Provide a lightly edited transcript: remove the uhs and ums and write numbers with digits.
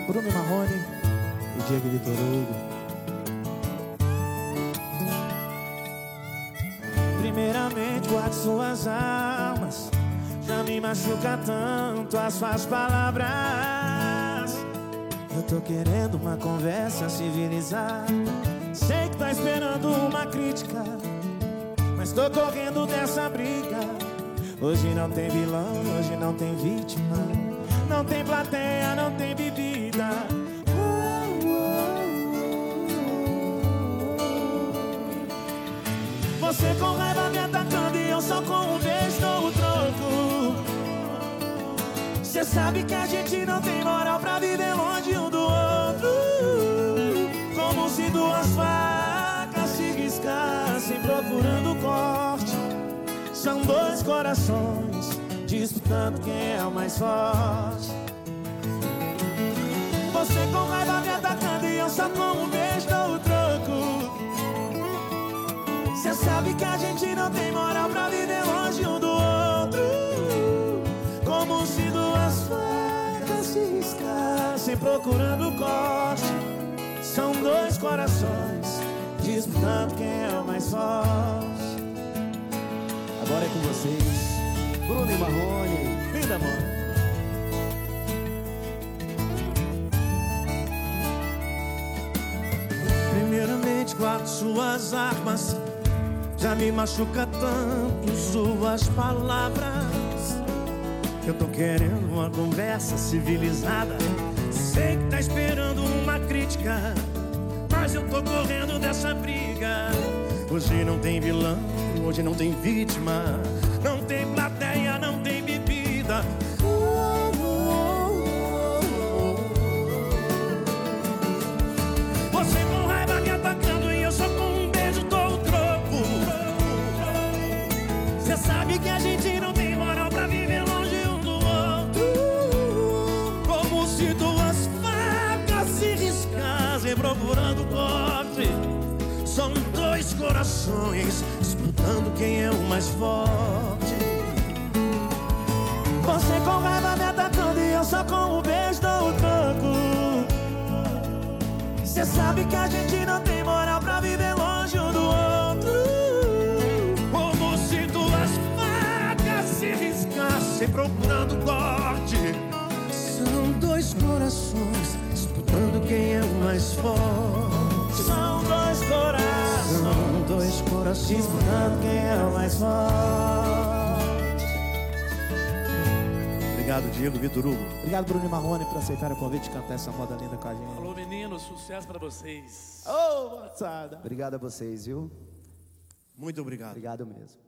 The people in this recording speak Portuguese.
Bruno Marrone e Diego Vitor Hugo. Primeiramente, guarde suas almas. Já me machuca tanto as suas palavras. Eu tô querendo uma conversa civilizada. Sei que tá esperando uma crítica, mas tô correndo dessa briga. Hoje não tem vilão, hoje não tem vítima. Não tem plateia, não tem bebida. Você com raiva me atacando e eu só com um beijo dou o troco. Cê sabe que a gente não tem moral pra viver longe um do outro. Como se duas facas se riscassem procurando corte. São dois corações disputando quem é o mais forte. Você com raiva me atacando e eu só com um beijo dou o troco. Cê sabe que a gente não tem moral pra viver longe um do outro. Como se duas facas se riscassem procurando corte. São dois corações disputando quem é o mais forte. Agora é com vocês, Bruno e Marrone. Linda, amor. Primeiramente, guarde suas armas. Já me machuca tanto suas palavras. Eu tô querendo uma conversa civilizada. Sei que tá esperando uma crítica, mas eu tô correndo dessa briga. Hoje não tem vilão, hoje não tem vítima. Não tem plateia, não tem bebida. Você com raiva me atacando e eu só com um beijo dou o troco. Cê sabe que a gente não tem moral pra viver longe um do outro. Como se duas facas se riscassem procurando corte. São dois corações disputando quem é o mais forte. Você com raiva me atacando e eu só com um beijo dou o troco. Cê sabe que a gente não tem moral pra viver longe um do outro. Como se duas facas se riscassem procurando corte. São dois corações disputando quem é o mais forte. São dois corações, são dois corações disputando quem é o mais forte. Obrigado, Diego Vitor Hugo. Obrigado, Bruno Marrone, por aceitar o convite de cantar essa moda linda com a gente. Alô, meninos, sucesso pra vocês. Ô, moçada. Obrigado a vocês, viu? Muito obrigado. Obrigado mesmo.